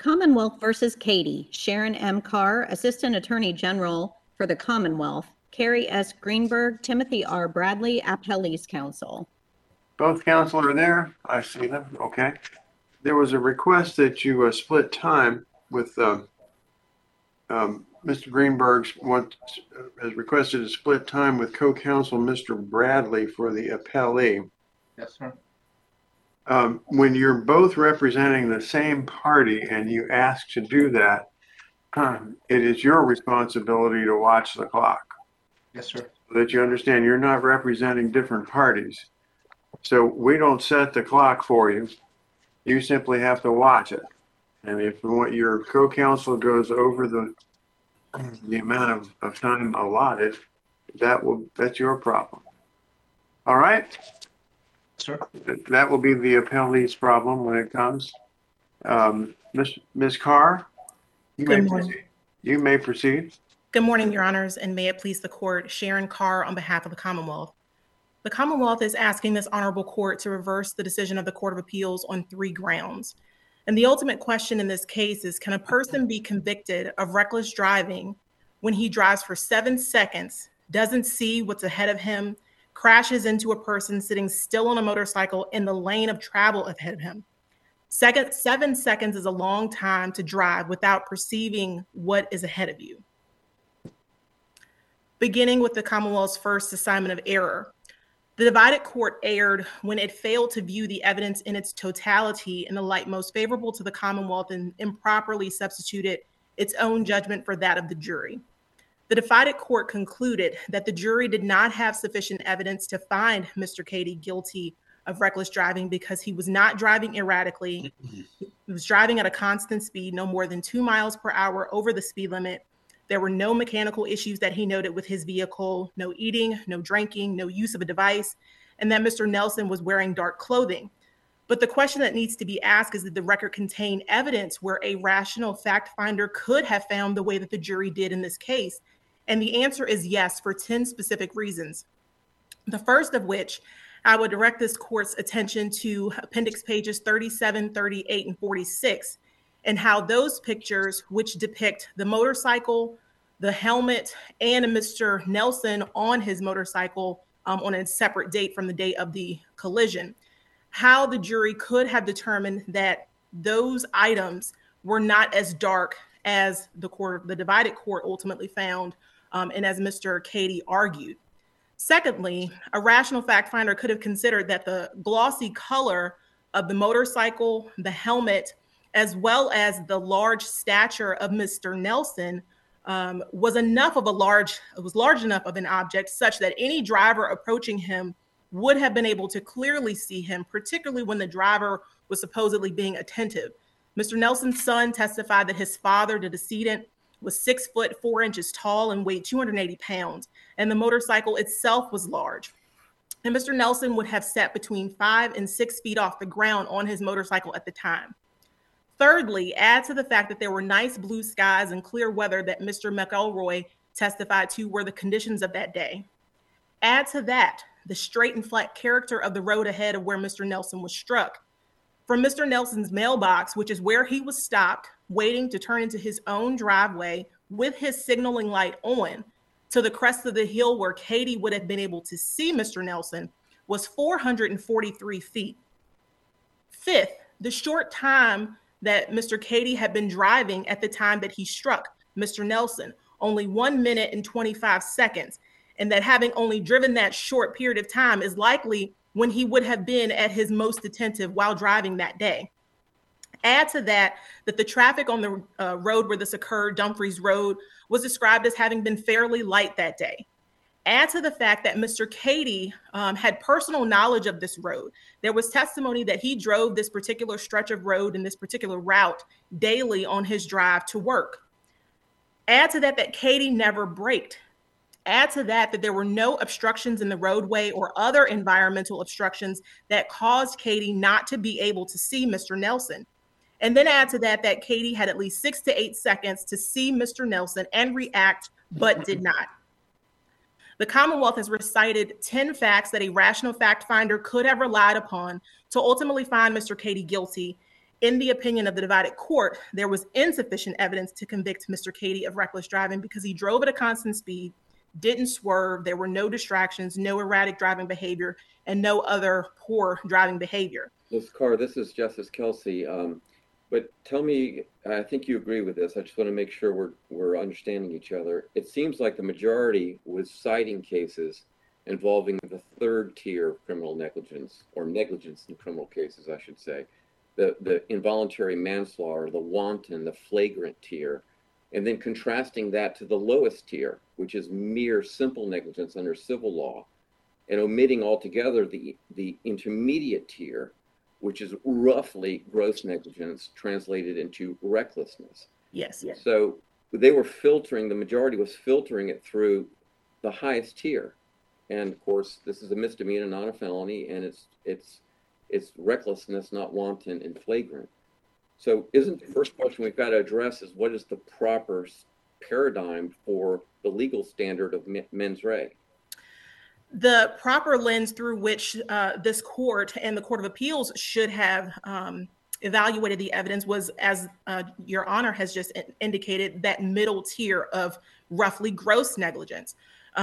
Commonwealth versus Katie. Sharon M. Carr, Assistant Attorney General for the Commonwealth. Carrie S. Greenberg, Timothy R. Bradley, Appellees Counsel. Both counsel are there. I see them. Okay. There was a request that you split time with Mr. Greenberg has requested to split time with co-counsel Mr. Bradley for the appellee. Yes, sir. When you're both representing the same party and you ask to do that, it is your responsibility to watch the clock. Yes, sir. So that you understand you're not representing different parties. So we don't set the clock for you. You simply have to watch it. And if your co-counsel goes over the amount of time allotted, that's your problem. All right? Sir. That will be the appellee's problem when it comes. Ms. Carr, you may proceed. Good morning, Your Honors, and may it please the court, Sharon Carr on behalf of the Commonwealth. The Commonwealth is asking this honorable court to reverse the decision of the Court of Appeals on 3 grounds. And the ultimate question in this case is, can a person be convicted of reckless driving when he drives for 7 seconds, doesn't see what's ahead of him, crashes into a person sitting still on a motorcycle in the lane of travel ahead of him? 7 seconds is a long time to drive without perceiving what is ahead of you. Beginning with the Commonwealth's first assignment of error, the divided court erred when it failed to view the evidence in its totality in the light most favorable to the Commonwealth and improperly substituted its own judgment for that of the jury. The divided court concluded that the jury did not have sufficient evidence to find Mr. Katie guilty of reckless driving because he was not driving erratically. He was driving at a constant speed, no more than 2 miles per hour over the speed limit. There were no mechanical issues that he noted with his vehicle, no eating, no drinking, no use of a device, and that Mr. Nelson was wearing dark clothing. But the question that needs to be asked is, did the record contain evidence where a rational fact finder could have found the way that the jury did in this case? And the answer is yes, for 10 specific reasons. The first of which, I would direct this court's attention to appendix pages 37, 38, and 46, and how those pictures, which depict the motorcycle, the helmet, and Mr. Nelson on his motorcycle on a separate date from the date of the collision, how the jury could have determined that those items were not as dark as the divided court ultimately found, and as Mr. Katie argued. Secondly, a rational fact finder could have considered that the glossy color of the motorcycle, the helmet, as well as the large stature of Mr. Nelson was large enough of an object such that any driver approaching him would have been able to clearly see him, particularly when the driver was supposedly being attentive. Mr. Nelson's son testified that his father, the decedent, was 6 foot 4 inches tall and weighed 280 pounds, and the motorcycle itself was large. And Mr. Nelson would have sat between 5 and 6 feet off the ground on his motorcycle at the time. Thirdly, add to the fact that there were nice blue skies and clear weather that Mr. McElroy testified to were the conditions of that day. Add to that the straight and flat character of the road ahead of where Mr. Nelson was struck. From Mr. Nelson's mailbox, which is where he was stopped, waiting to turn into his own driveway with his signaling light on, to the crest of the hill where Katie would have been able to see Mr. Nelson, was 443 feet. Fifth, the short time that Mr. Katie had been driving at the time that he struck Mr. Nelson, only 1 minute and 25 seconds, and that having only driven that short period of time is likely when he would have been at his most attentive while driving that day. Add to that the traffic on the road where this occurred, Dumfries Road, was described as having been fairly light that day. Add to the fact that Mr. Katie had personal knowledge of this road. There was testimony that he drove this particular stretch of road and this particular route daily on his drive to work. Add to that Katie never braked. Add to that there were no obstructions in the roadway or other environmental obstructions that caused Katie not to be able to see Mr. Nelson. And then add to that Katie had at least 6 to 8 seconds to see Mr. Nelson and react, but did not. The Commonwealth has recited 10 facts that a rational fact finder could have relied upon to ultimately find Mr. Katie guilty. in the opinion of the divided court, there was insufficient evidence to convict Mr. Cady of reckless driving because he drove at a constant speed, didn't swerve, there were no distractions, no erratic driving behavior, and no other poor driving behavior. Ms. Carr, this is Justice Kelsey. But tell me, I think you agree with this. I just want to make sure we're understanding each other. It seems like the majority was citing cases involving the third tier of criminal negligence, or negligence in criminal cases, I should say. The involuntary manslaughter, the wanton, the flagrant tier, and then contrasting that to the lowest tier, which is mere simple negligence under civil law, and omitting altogether the intermediate tier, which is roughly gross negligence translated into recklessness. Yes. So they were filtering, the majority was filtering it through the highest tier. And of course, this is a misdemeanor, not a felony, and it's recklessness, not wanton and flagrant. So isn't the first question we've got to address is what is the proper paradigm for the legal standard of mens rea? The proper lens through which this court and the Court of Appeals should have evaluated the evidence was, as Your Honor has just indicated, that middle tier of roughly gross negligence.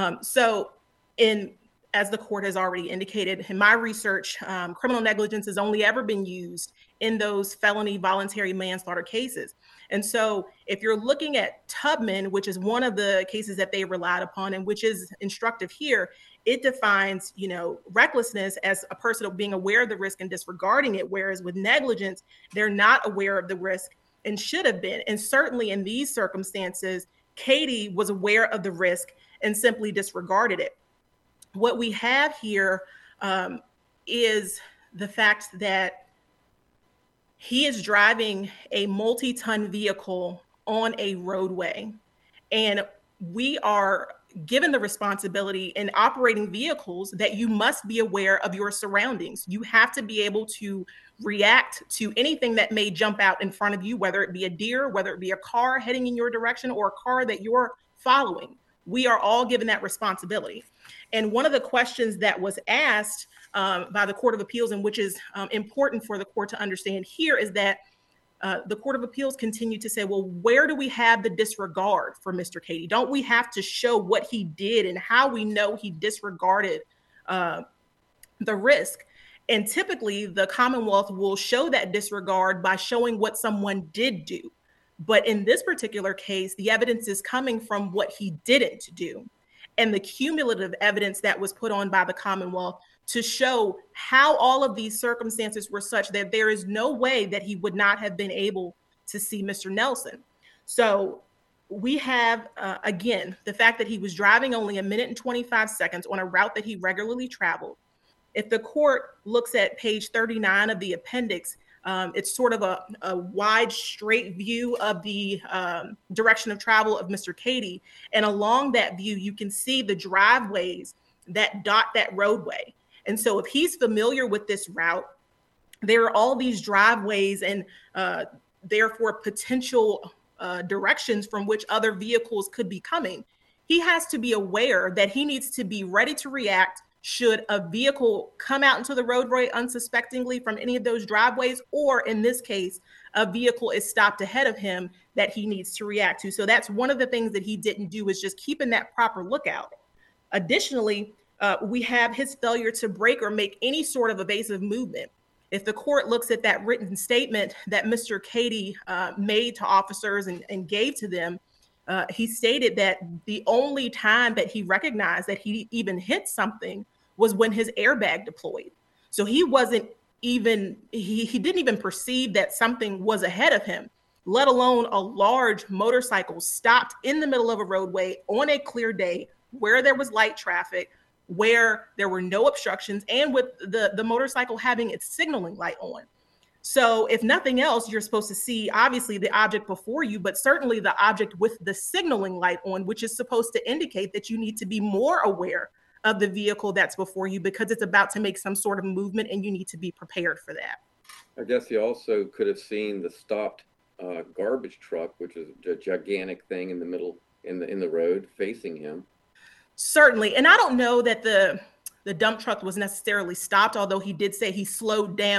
As the court has already indicated, in my research, criminal negligence has only ever been used in those felony voluntary manslaughter cases. And so if you're looking at Tubman, which is one of the cases that they relied upon and which is instructive here, it defines, recklessness as a person being aware of the risk and disregarding it, whereas with negligence, they're not aware of the risk and should have been. And certainly in these circumstances, Cady was aware of the risk and simply disregarded it. What we have here is the fact that he is driving a multi-ton vehicle on a roadway, and we are given the responsibility in operating vehicles that you must be aware of your surroundings. You have to be able to react to anything that may jump out in front of you, whether it be a deer, whether it be a car heading in your direction, or a car that you're following. We are all given that responsibility. And one of the questions that was asked by the Court of Appeals, and which is important for the court to understand here, is that the Court of Appeals continued to say, well, where do we have the disregard for Mr. Cady? Don't we have to show what he did and how we know he disregarded the risk? And typically, the Commonwealth will show that disregard by showing what someone did do. But in this particular case, the evidence is coming from what he didn't do, and the cumulative evidence that was put on by the Commonwealth to show how all of these circumstances were such that there is no way that he would not have been able to see Mr. Nelson. So we have, again, the fact that he was driving only 1 minute and 25 seconds on a route that he regularly traveled. If the court looks at page 39 of the appendix, it's sort of a wide, straight view of the direction of travel of Mr. Cady. And along that view, you can see the driveways that dot that roadway. And so if he's familiar with this route, there are all these driveways and therefore potential directions from which other vehicles could be coming. He has to be aware that he needs to be ready to react should a vehicle come out into the roadway unsuspectingly from any of those driveways, or in this case, a vehicle is stopped ahead of him that he needs to react to. So that's one of the things that he didn't do, is just keeping that proper lookout. Additionally, we have his failure to brake or make any sort of evasive movement. If the court looks at that written statement that Mr. Cady made to officers and gave to them, he stated that the only time that he recognized that he even hit something was when his airbag deployed. So he wasn't even, he didn't even perceive that something was ahead of him, let alone a large motorcycle stopped in the middle of a roadway on a clear day where there was light traffic, where there were no obstructions, and with the motorcycle having its signaling light on. So if nothing else, you're supposed to see, obviously, the object before you, but certainly the object with the signaling light on, which is supposed to indicate that you need to be more aware of the vehicle that's before you because it's about to make some sort of movement and you need to be prepared for that. I guess he also could have seen the stopped garbage truck, which is a gigantic thing in the middle, in the road facing him. Certainly. And I don't know that the dump truck was necessarily stopped, although he did say he slowed down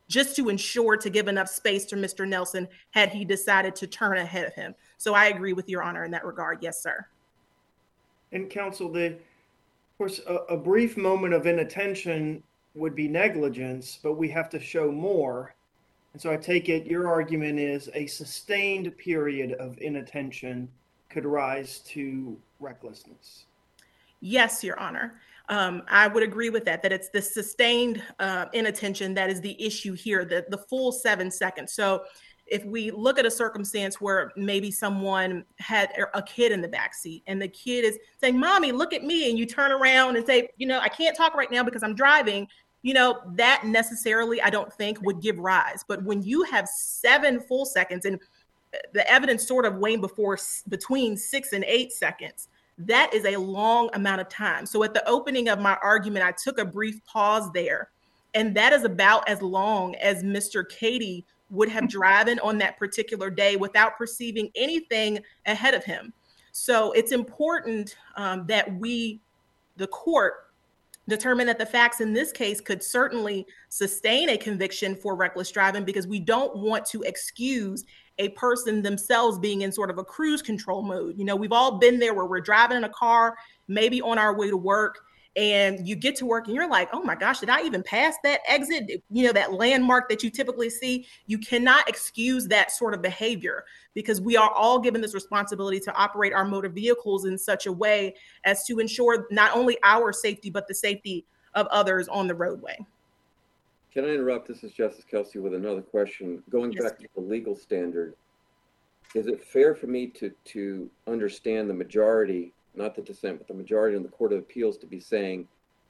just to ensure to give enough space to Mr. Nelson had he decided to turn ahead of him. So I agree with Your Honor in that regard. Yes, sir. And counsel, of course, a brief moment of inattention would be negligence, but we have to show more. And so I take it your argument is a sustained period of inattention could rise to recklessness. Yes, Your Honor. I would agree with that it's the sustained inattention that is the issue here, the full 7 seconds. So if we look at a circumstance where maybe someone had a kid in the backseat and the kid is saying, "Mommy, look at me," and you turn around and say, "I can't talk right now because I'm driving," that necessarily I don't think would give rise. But when you have 7 full seconds, and the evidence sort of waned between 6 and 8 seconds, that is a long amount of time. So at the opening of my argument, I took a brief pause there, and that is about as long as Mr. Cady would have driven on that particular day without perceiving anything ahead of him. So it's important that we, the court, determine that the facts in this case could certainly sustain a conviction for reckless driving, because we don't want to excuse a person themselves being in sort of a cruise control mode. We've all been there where we're driving in a car, maybe on our way to work, and you get to work and you're like, "Oh my gosh, did I even pass that exit?" That landmark that you typically see. You cannot excuse that sort of behavior, because we are all given this responsibility to operate our motor vehicles in such a way as to ensure not only our safety, but the safety of others on the roadway. Can I interrupt? This is Justice Kelsey with another question. Going Yes. back to the legal standard, is it fair for me to understand the majority, not the dissent, but the majority in the Court of Appeals to be saying,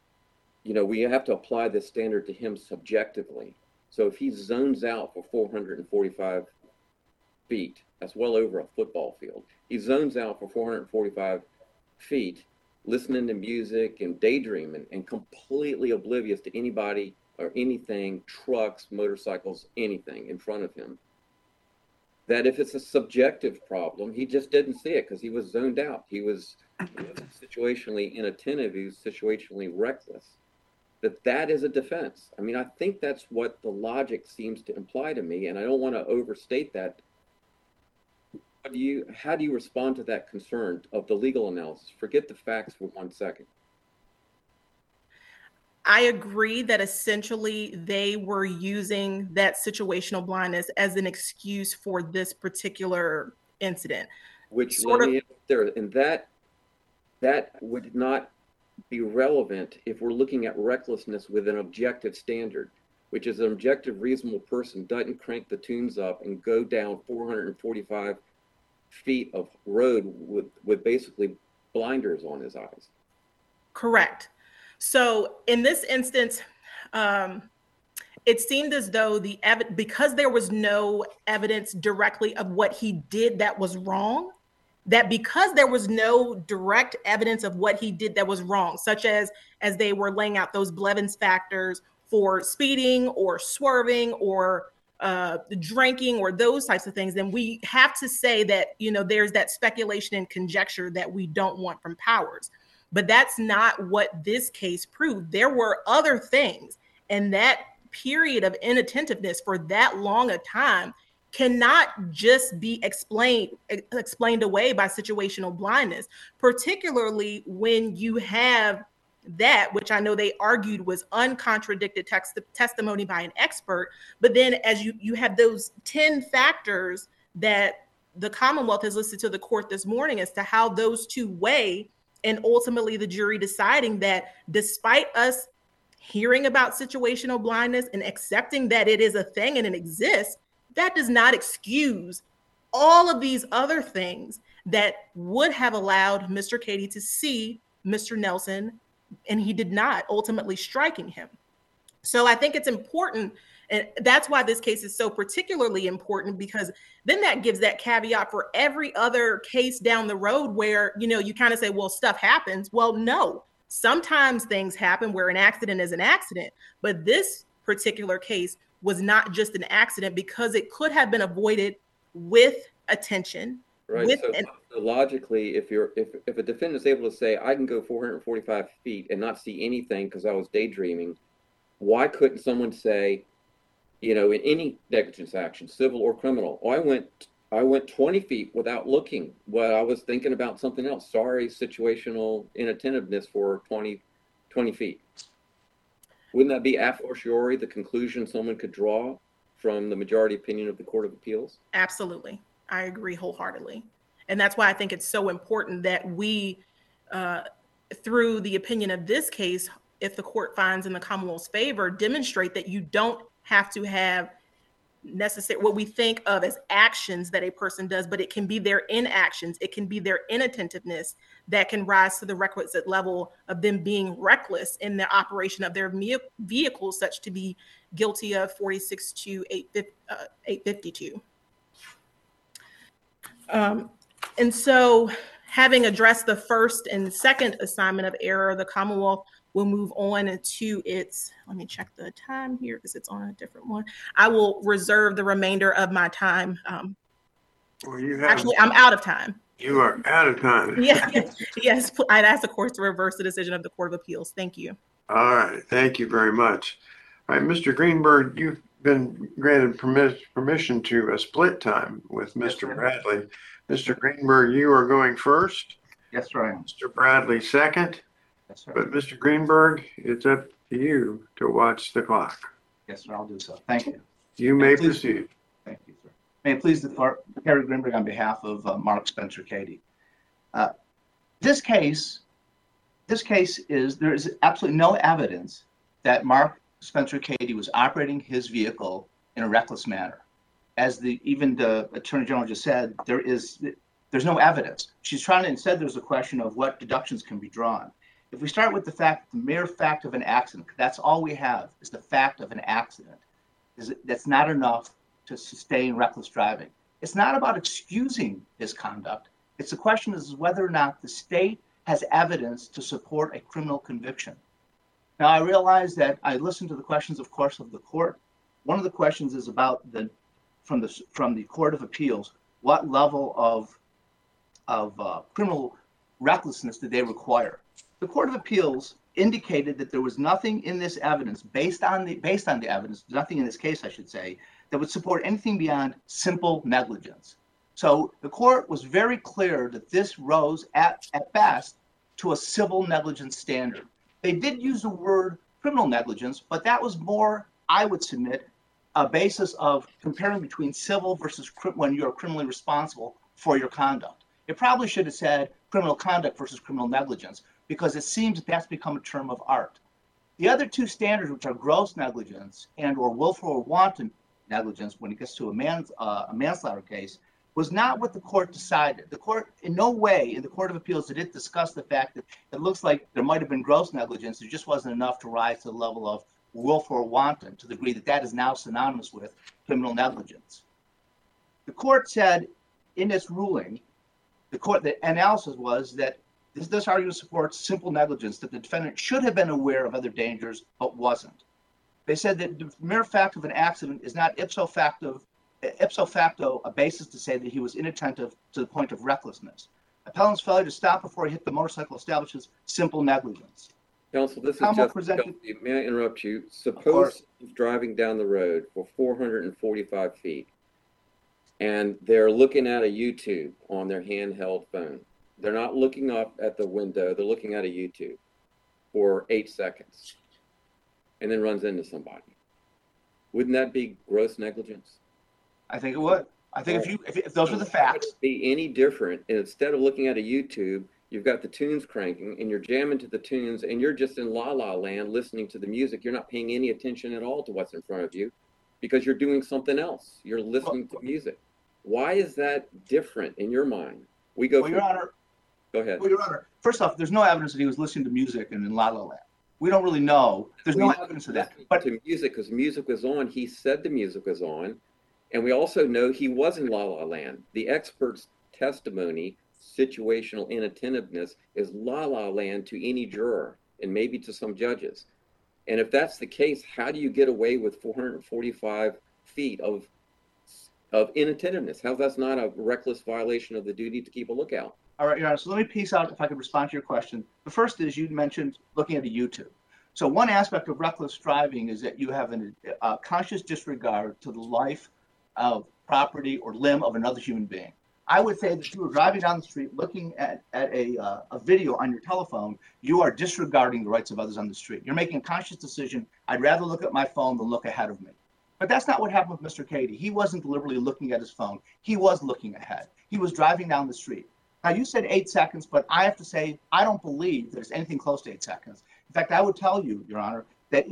we have to apply this standard to him subjectively. So if he zones out for 445 feet, that's well over a football field. He zones out for 445 feet, listening to music and daydreaming and completely oblivious to anybody or anything, trucks, motorcycles, anything in front of him. That if it's a subjective problem, he just didn't see it because he was zoned out. He wasn't situationally inattentive. He was situationally reckless. That is a defense. I mean, I think that's what the logic seems to imply to me, and I don't want to overstate that. How do you respond to that concern of the legal analysis? Forget the facts for 1 second. I agree that essentially they were using that situational blindness as an excuse for this particular incident. Which, let me there, and that would not be relevant if we're looking at recklessness with an objective standard, which is an objective reasonable person doesn't crank the tunes up and go down 445 feet of road with basically blinders on his eyes. Correct. So in this instance, it seemed as though because there was no evidence directly of what he did that was wrong, that because there was no direct evidence of what he did that was wrong, such as they were laying out those Blevins factors for speeding or swerving or drinking or those types of things, then we have to say that, there's that speculation and conjecture that we don't want from Powers. But that's not what this case proved. There were other things, and that period of inattentiveness for that long a time cannot just be explained away by situational blindness, particularly when you have that, which I know they argued was uncontradicted testimony by an expert. But then as you have those 10 factors that the Commonwealth has listed to the court this morning as to how those two weigh, and ultimately the jury deciding that despite us hearing about situational blindness and accepting that it is a thing and it exists, that does not excuse all of these other things that would have allowed Mr. Cady to see Mr. Nelson, and he did not, ultimately striking him. So I think it's important, and that's why this case is so particularly important, because then that gives that caveat for every other case down the road where, you kind of say, well, stuff happens. Well, no, sometimes things happen where an accident is an accident, but this particular case was not just an accident because it could have been avoided with attention. Right. So logically, if a defendant is able to say, I can go 445 feet and not see anything because I was daydreaming, why couldn't someone say, you know, in any negligence action, civil or criminal. Oh, I went 20 feet without looking. Well, I was thinking about something else. Sorry, situational inattentiveness for 20 feet. Wouldn't that be a fortiori the conclusion someone could draw from the majority opinion of the Court of Appeals? Absolutely. I agree wholeheartedly. And that's why I think it's so important that we, through the opinion of this case, if the court finds in the Commonwealth's favor, demonstrate that you don't have to have necessary what we think of as actions that a person does, but it can be their inactions, it can be their inattentiveness that can rise to the requisite level of them being reckless in the operation of their vehicle, such to be guilty of 46 to 852. And so, having addressed the first and second assignment of error, the Commonwealth will move on to its, let me check the time here because it's on a different one. I will reserve the remainder of my time. Well, Actually, I'm out of time. You are out of time. Yes, I'd ask the court to reverse the decision of the Court of Appeals. Thank you. All right, thank you very much. All right, Mr. Greenberg, you've been granted permission to split time with Yes, Mr. sir. Bradley. Mr. Greenberg, you are going first. Yes, sir, I am. Mr. Bradley second. Yes, sir. But Mr. Greenberg, it's up to you to watch the clock. Yes, sir, I'll do so. Thank you. You may Please. proceed. Thank you, sir. May it please the court, Harry Greenberg on behalf of Mark Spencer Cady. This case is, there is absolutely no evidence that Mark Spencer Cady was operating his vehicle in a reckless manner. As even the Attorney General just said, there's no evidence. She's trying to, instead there's a question of what deductions can be drawn. If we start with the mere fact of an accident, that's all we have is the fact of an accident. That's not enough to sustain reckless driving. It's not about excusing his conduct. It's the question is whether or not the state has evidence to support a criminal conviction. Now, I realize that I listened to the questions, of course, of the court. One of the questions is about from the Court of Appeals, what level of criminal recklessness did they require? The Court of Appeals indicated that there was nothing in this evidence, based on the evidence, nothing in this case, I should say, that would support anything beyond simple negligence. So the court was very clear that this rose at best to a civil negligence standard. They did use the word criminal negligence, but that was more, I would submit, a basis of comparing between civil versus when you're criminally responsible for your conduct. It probably should have said criminal conduct versus criminal negligence, because it seems that that's become a term of art. The other two standards, which are gross negligence and or willful or wanton negligence, when it gets to a manslaughter case, was not what the court decided. The court, in no way in the Court of Appeals did it discuss the fact that it looks like there might have been gross negligence. It just wasn't enough to rise to the level of willful or wanton, to the degree that that is now synonymous with criminal negligence. The court said in its ruling, the analysis was that this argument supports simple negligence, that the defendant should have been aware of other dangers, but wasn't. They said that the mere fact of an accident is not ipso facto a basis to say that he was inattentive to the point of recklessness. Appellant's failure to stop before he hit the motorcycle establishes simple negligence. Counsel, this is Commonwealth just, presented- may I interrupt you? Suppose he's driving down the road for 445 feet and they're looking at a YouTube on their handheld phone. They're not looking up at the window, they're looking at a YouTube for 8 seconds and then runs into somebody. Wouldn't that be gross negligence? I think it would. I think if those were the facts. Would it be any different? And instead of looking at a YouTube, you've got the tunes cranking and you're jamming to the tunes and you're just in la la land listening to the music. You're not paying any attention at all to what's in front of you because you're doing something else. You're listening to music. Why is that different in your mind? Your Honor, go ahead. Well, Your Honor, first off, there's no evidence that he was listening to music and in la la land. We don't really know. There's no evidence of that. But to music, because music was on, he said the music was on. And we also know he was in la la land. The expert's testimony, situational inattentiveness, is la la land to any juror and maybe to some judges. And if that's the case, how do you get away with 445 feet of inattentiveness? How that's not a reckless violation of the duty to keep a lookout? All right, Your Honor, so let me piece out if I could respond to your question. The first is you mentioned looking at a YouTube. So one aspect of reckless driving is that you have a conscious disregard to the life of property or limb of another human being. I would say that if you were driving down the street looking at a video on your telephone, you are disregarding the rights of others on the street. You're making a conscious decision. I'd rather look at my phone than look ahead of me. But that's not what happened with Mr. Cady. He wasn't deliberately looking at his phone. He was looking ahead. He was driving down the street. Now, you said 8 seconds, but I have to say, I don't believe there's anything close to 8 seconds. In fact, I would tell you, Your Honor, that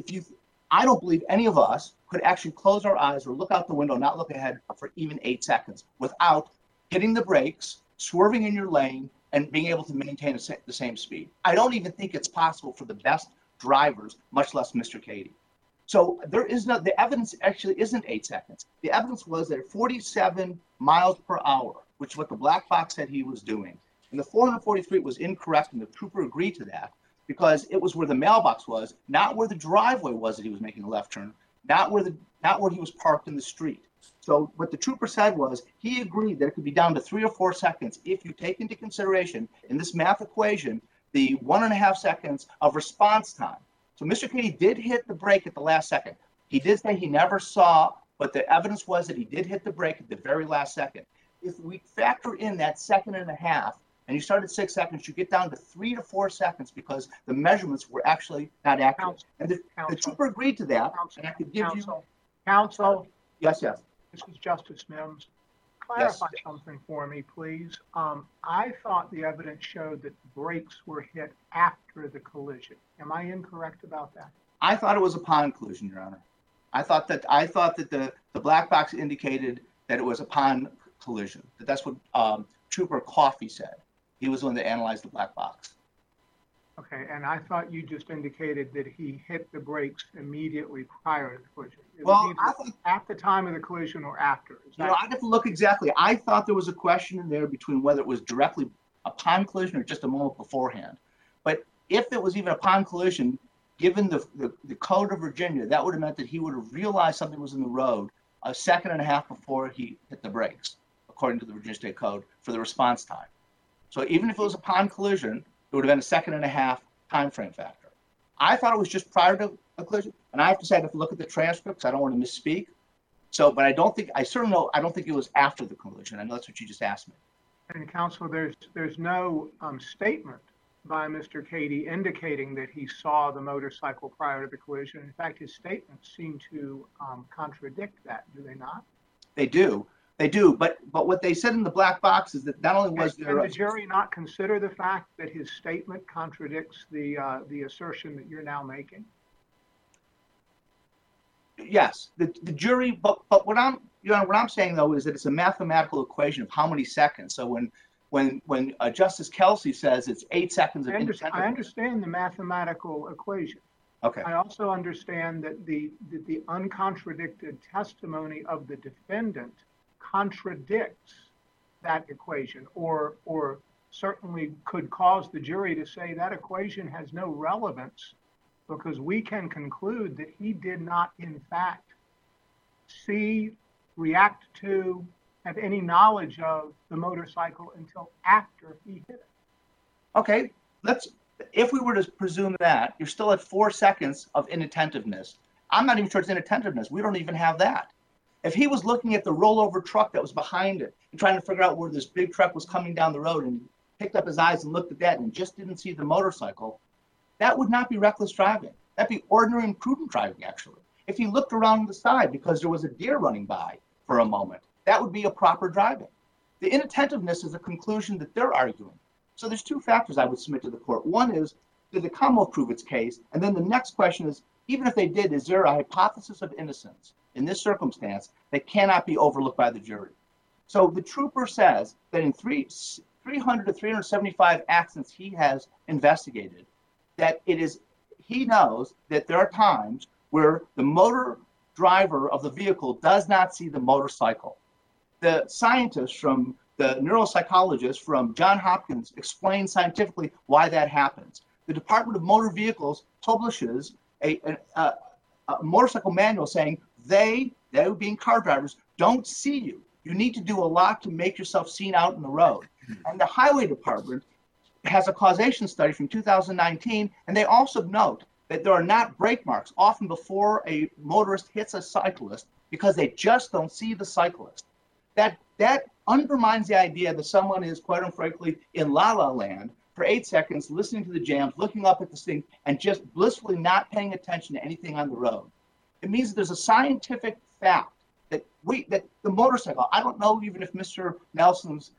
I don't believe any of us could actually close our eyes or look out the window, not look ahead for even 8 seconds without hitting the brakes, swerving in your lane, and being able to maintain the same speed. I don't even think it's possible for the best drivers, much less Mr. Cady. So the evidence actually isn't 8 seconds. The evidence was that 47 miles per hour, which is what the black box said he was doing. And the 443 was incorrect, and the trooper agreed to that because it was where the mailbox was, not where the driveway was that he was making a left turn, not where he was parked in the street. So what the trooper said was he agreed that it could be down to 3 or 4 seconds if you take into consideration in this math equation the 1.5 seconds of response time. So Mr. Cady did hit the brake at the last second. He did say he never saw, but the evidence was that he did hit the brake at the very last second. If we factor in that 1.5 seconds, and you start at 6 seconds, you get down to 3 to 4 seconds because the measurements were actually not accurate. And the trooper agreed to that. And I could give Counsel, Yes. this is Justice Mims. Clarify something for me, please. I thought the evidence showed that the brakes were hit after the collision. Am I incorrect about that? I thought it was upon collision, Your Honor. I thought that the black box indicated that it was upon collision. That's what Trooper Coffey said. He was the one that analyzed the black box. Okay, and I thought you just indicated that he hit the brakes immediately prior to the collision. Well, I think at the time of the collision or after. I'd have to look exactly. I thought there was a question in there between whether it was directly upon collision or just a moment beforehand. But if it was even upon collision, given the code of Virginia, that would have meant that he would have realized something was in the road 1.5 seconds before he hit the brakes, according to the Virginia State Code, for the response time. So even if it was upon collision, it would have been 1.5 seconds time frame factor. I thought it was just prior to a collision, and I have to say I have to look at the transcripts. I don't want to misspeak. So, but I don't think it was after the collision. I know that's what you just asked me. And counsel, there's no statement by Mr. Cady indicating that he saw the motorcycle prior to the collision. In fact, his statements seem to contradict that, do they not? They do. But what they said in the black box is that not only was there... Can the jury not consider the fact that his statement contradicts the assertion that you're now making? Yes, the jury, but what I'm saying though is that it's a mathematical equation of how many seconds. So when Justice Kelsey says it's 8 seconds of I understand the mathematical equation. Okay. I also understand that the uncontradicted testimony of the defendant contradicts that equation, or certainly could cause the jury to say that equation has no relevance, because we can conclude that he did not, in fact, see, react to, have any knowledge of the motorcycle until after he hit it. Okay, if we were to presume that, you're still at 4 seconds of inattentiveness. I'm not even sure it's inattentiveness. We don't even have that. If he was looking at the rollover truck that was behind it and trying to figure out where this big truck was coming down the road and picked up his eyes and looked at that and just didn't see the motorcycle, that would not be reckless driving. That'd be ordinary and prudent driving, actually. If he looked around the side because there was a deer running by for a moment, that would be a proper driving. The inattentiveness is a conclusion that they're arguing. So there's 2 factors I would submit to the court. One is, did the Commonwealth prove its case? And then the next question is, even if they did, is there a hypothesis of innocence in this circumstance that cannot be overlooked by the jury? So the trooper says that in 300 to 375 accidents he has investigated, that he knows that there are times where the motor driver of the vehicle does not see the motorcycle. The scientists from the neuropsychologist from Johns Hopkins explain scientifically why that happens. The Department of Motor Vehicles publishes a motorcycle manual saying they being car drivers, don't see you. You need to do a lot to make yourself seen out in the road. And the Highway Department has a causation study from 2019, and they also note that there are not brake marks often before a motorist hits a cyclist because they just don't see the cyclist. That undermines the idea that someone is, quite frankly, in la la land for 8 seconds, listening to the jams, looking up at this thing, and just blissfully not paying attention to anything on the road. It means that there's a scientific fact that the motorcycle, I don't know even if Mr. Nelson's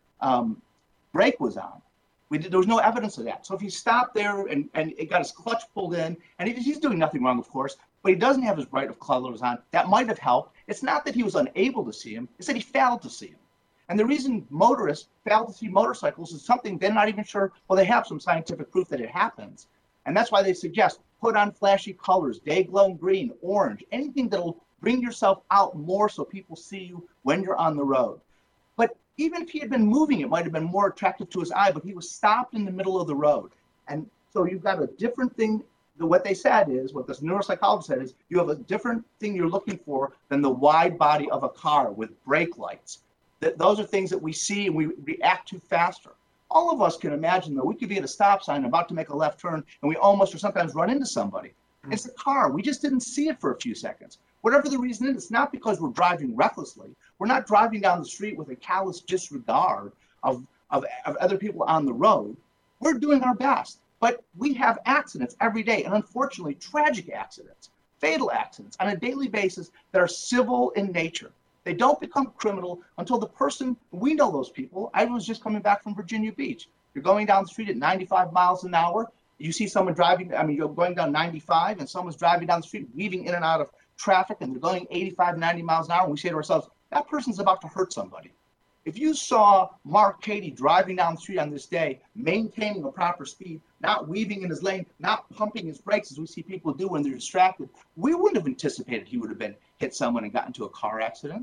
brake was on. There was no evidence of that. So if he stopped there and it got his clutch pulled in, and he's doing nothing wrong, of course, but he doesn't have his bright colors on, that might have helped. It's not that he was unable to see him, it's that he failed to see him. And the reason motorists fail to see motorcycles is something they're not even sure, well, they have some scientific proof that it happens. And that's why they suggest put on flashy colors, day glowing green, orange, anything that'll bring yourself out more so people see you when you're on the road. But even if he had been moving, it might have been more attractive to his eye, but he was stopped in the middle of the road. And so you've got a different thing. What they said is, what this neuropsychologist said is, you have a different thing you're looking for than the wide body of a car with brake lights. Those are things that we see and we react to faster. All of us can imagine, though, we could be at a stop sign about to make a left turn and we almost or sometimes run into somebody. It's a car. We just didn't see it for a few seconds. Whatever the reason is, it's not because we're driving recklessly. We're not driving down the street with a callous disregard of other people on the road. We're doing our best. But we have accidents every day, and unfortunately, tragic accidents, fatal accidents on a daily basis that are civil in nature. They don't become criminal until the person, we know those people. I was just coming back from Virginia Beach. You're going down the street at 95 miles an hour. You see someone driving, you're going down 95 and someone's driving down the street, weaving in and out of traffic, and they're going 85, 90 miles an hour. And we say to ourselves, that person's about to hurt somebody. If you saw Mark Cady driving down the street on this day, maintaining a proper speed, not weaving in his lane, not pumping his brakes as we see people do when they're distracted, we wouldn't have anticipated he would have hit someone and got into a car accident.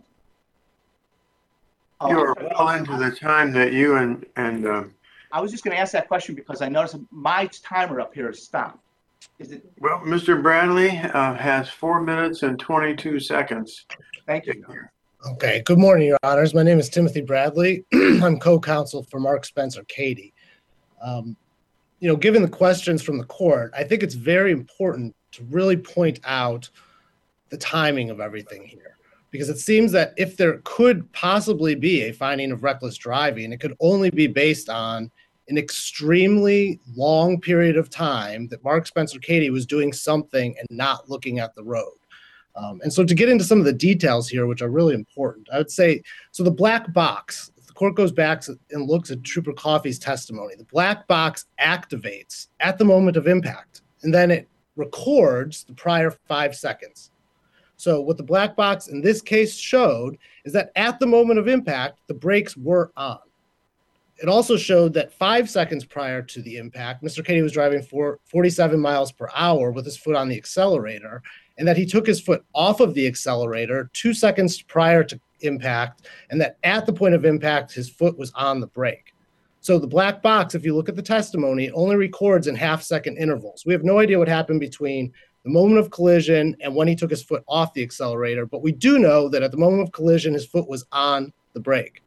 You're well into the time that you and I was just going to ask that question because I noticed my timer up here is stopped. Is it? well, Mr. Bradley has 4 minutes and 22 seconds. Thank you. Okay, good morning, Your Honors. My name is Timothy Bradley. I'm co-counsel for Mark Spencer Cady. Given the questions from the court, I think it's very important to really point out the timing of everything here, because it seems that if there could possibly be a finding of reckless driving, it could only be based on an extremely long period of time that Mark Spencer Cady was doing something and not looking at the road. And so to get into some of the details here, which are really important, I would say, so the black box, if the court goes back and looks at Trooper Coffey's testimony, the black box activates at the moment of impact, and then it records the prior 5 seconds. So what the black box in this case showed is that at the moment of impact, the brakes were on. It also showed that 5 seconds prior to the impact, Mr. Cady was driving 47 miles per hour with his foot on the accelerator, and that he took his foot off of the accelerator 2 seconds prior to impact, and that at the point of impact, his foot was on the brake. So the black box, if you look at the testimony, it only records in half-second intervals. We have no idea what happened between the moment of collision and when he took his foot off the accelerator, but we do know that at the moment of collision, his foot was on the brake.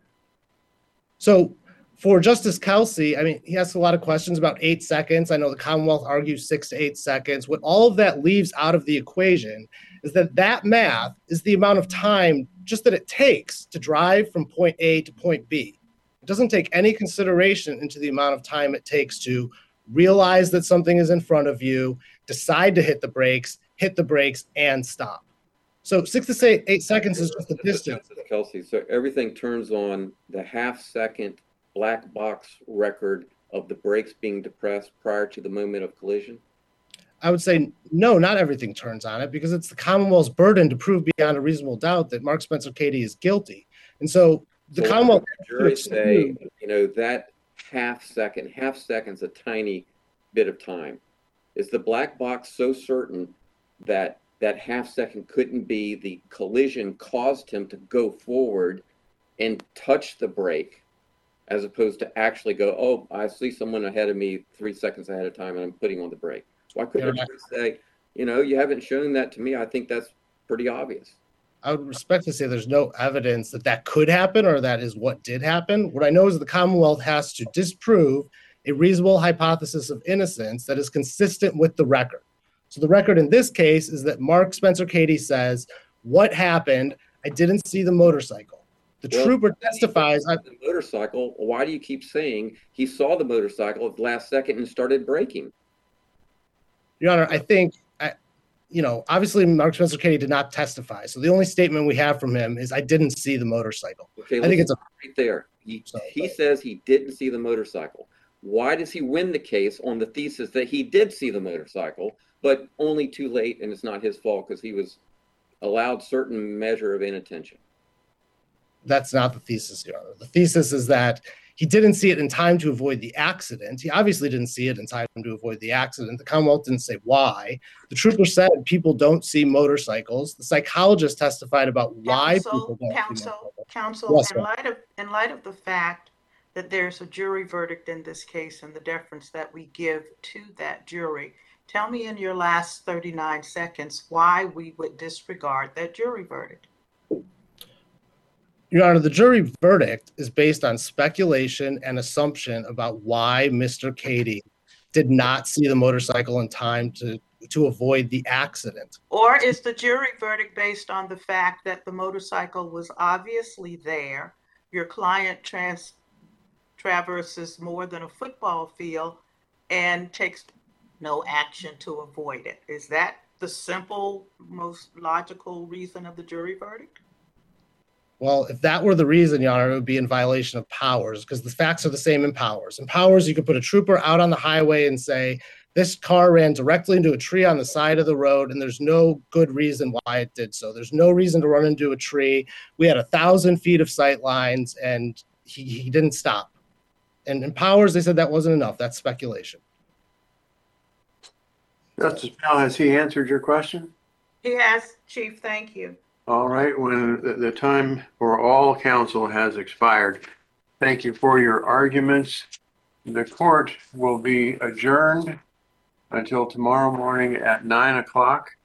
So for Justice Kelsey, he asked a lot of questions about 8 seconds. I know the Commonwealth argues 6 to 8 seconds. What all of that leaves out of the equation is that math is the amount of time just that it takes to drive from point A to point B. It doesn't take any consideration into the amount of time it takes to realize that something is in front of you, decide to hit the brakes, and stop. So 6 to 8 seconds is just the distance. Justice Kelsey, so everything turns on the half-second black box record of the brakes being depressed prior to the moment of collision? I would say no, not everything turns on it, because it's the Commonwealth's burden to prove beyond a reasonable doubt that Mark Spencer Cady is guilty. And so the Commonwealth jury say, that half second's a tiny bit of time. Is the black box so certain that that half second couldn't be the collision caused him to go forward and touch the brake, as opposed to actually go, oh, I see someone ahead of me 3 seconds ahead of time and I'm putting on the brake? Why couldn't you say, you haven't shown that to me? I think that's pretty obvious. I would respectfully say there's no evidence that could happen or that is what did happen. What I know is the Commonwealth has to disprove a reasonable hypothesis of innocence that is consistent with the record. So the record in this case is that Mark Spencer Cady says, what happened? I didn't see the motorcycle. The Well, trooper testifies. The motorcycle, why do you keep saying he saw the motorcycle at the last second and started braking? Your Honor, I think, obviously Mark Spencer Cady did not testify. So the only statement we have from him is, I didn't see the motorcycle. Okay, I think it's right there. He says he didn't see the motorcycle. Why does he win the case on the thesis that he did see the motorcycle, but only too late, and it's not his fault because he was allowed certain measure of inattention? That's not the thesis, Your Honor. The thesis is that he didn't see it in time to avoid the accident. He obviously didn't see it in time to avoid the accident. The Commonwealth didn't say why. The trooper said people don't see motorcycles. The psychologist testified about why people don't see motorcycles. Counsel, Yes, in light of the fact that there's a jury verdict in this case and the deference that we give to that jury, tell me in your last 39 seconds why we would disregard that jury verdict. Your Honor, the jury verdict is based on speculation and assumption about why Mr. Cady did not see the motorcycle in time to avoid the accident. Or is the jury verdict based on the fact that the motorcycle was obviously there, your client traverses more than a football field and takes no action to avoid it? Is that the simple, most logical reason of the jury verdict? Well, if that were the reason, Your Honor, it would be in violation of Powers, because the facts are the same in Powers. In Powers, you could put a trooper out on the highway and say, this car ran directly into a tree on the side of the road, and there's no good reason why it did so. There's no reason to run into a tree. We had 1,000 feet of sight lines, and he didn't stop. And in Powers, they said that wasn't enough. That's speculation. Justice Bell, has he answered your question? He has, Chief, thank you. All right, when the time for all counsel has expired, thank you for your arguments. The court will be adjourned until tomorrow morning at 9 o'clock.